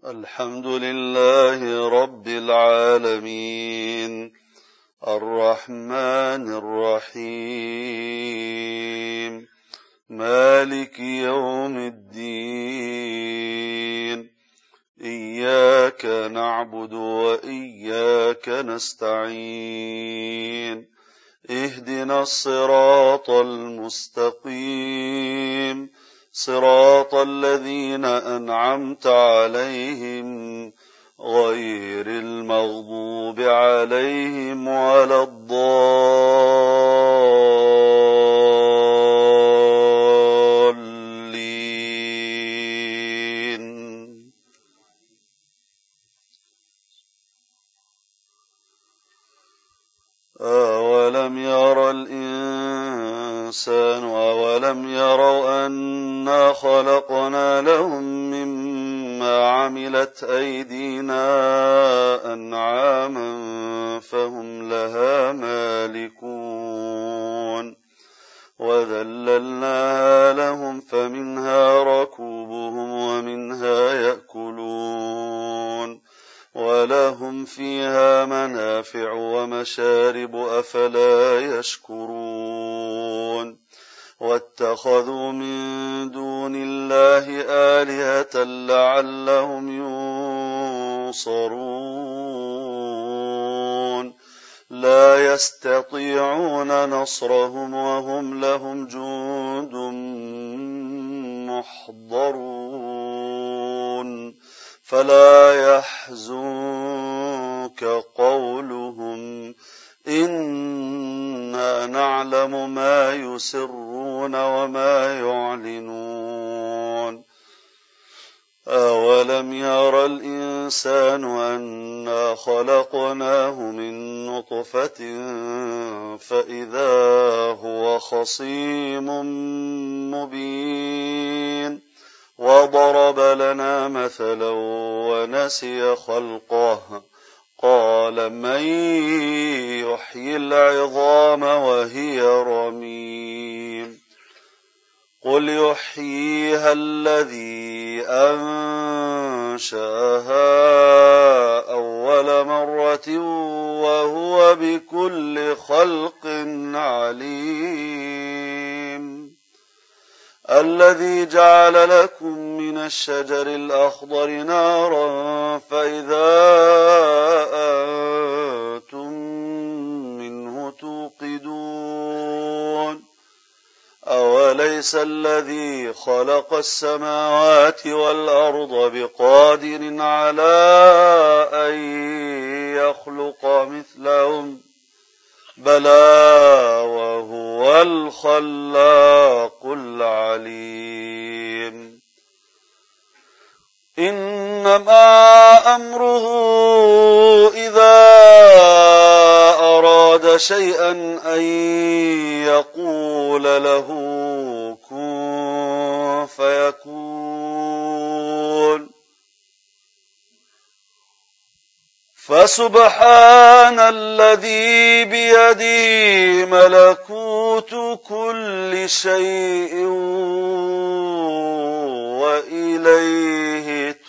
الحمد لله رب العالمين الرحمن الرحيم مالك يوم الدين إياك نعبد وإياك نستعين اهدنا الصراط المستقيم صراط الذين أنعمت عليهم غير المغضوب عليهم ولا الضالين. أولم يروا أنا خلقنا لهم مما عملت أيدينا أنعاما فهم لها مالكون وذللناها لهم فمنها ركوبهم ومنها يأكلون ولهم فيها منافع ومشارب أفلا يشكرون واتخذوا من دون الله آلهة لعلهم ينصرون لا يستطيعون نصرهم وهم لهم جند محضرون فلا يحزنك قولهم إنا نعلم ما يسرون وما يعلنون أولم ير الإنسان أنا خلقناه من نطفة فإذا هو خصيم مبين وضرب لنا مثلا ونسي خلقه قال من يحيي العظام وهي رميم قل يحييها الذي أنشأها أول مرة وهو بكل خلق عليم الذي جعل لكم من الشجر الأخضر نارا فإذا أنتم منه توقدون أوليس الذي خلق السماوات والأرض بقادر على أن يخلق مثلهم بلى وهو الخلاق العليم إنما أمره إذا أراد شيئا أن يقول له كن فيكون فسبحان الذي بيده ملكوت كل شيء وإليه